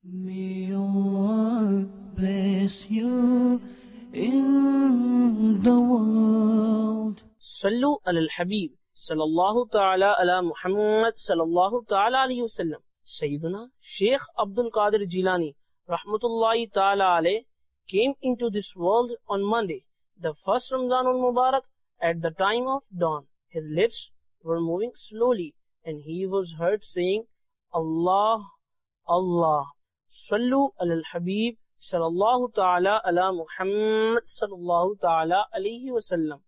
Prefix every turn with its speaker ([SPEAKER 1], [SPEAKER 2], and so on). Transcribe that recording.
[SPEAKER 1] May Allah bless you in the world.
[SPEAKER 2] Sallu alal Habib sallallahu ta'ala ala Muhammad sallallahu ta'ala alayhi wa sallam. Sayyiduna Sheikh Abdul Qadir Jilani rahmatullahi ta'ala alayh came into this world on Monday, the first Ramzanul Mubarak, at the time of dawn. His lips were moving slowly and he was heard saying, Allah, Allah. Sallu alal Habib sallallahu ta'ala ala Muhammad sallallahu ta'ala alayhi wa sallam.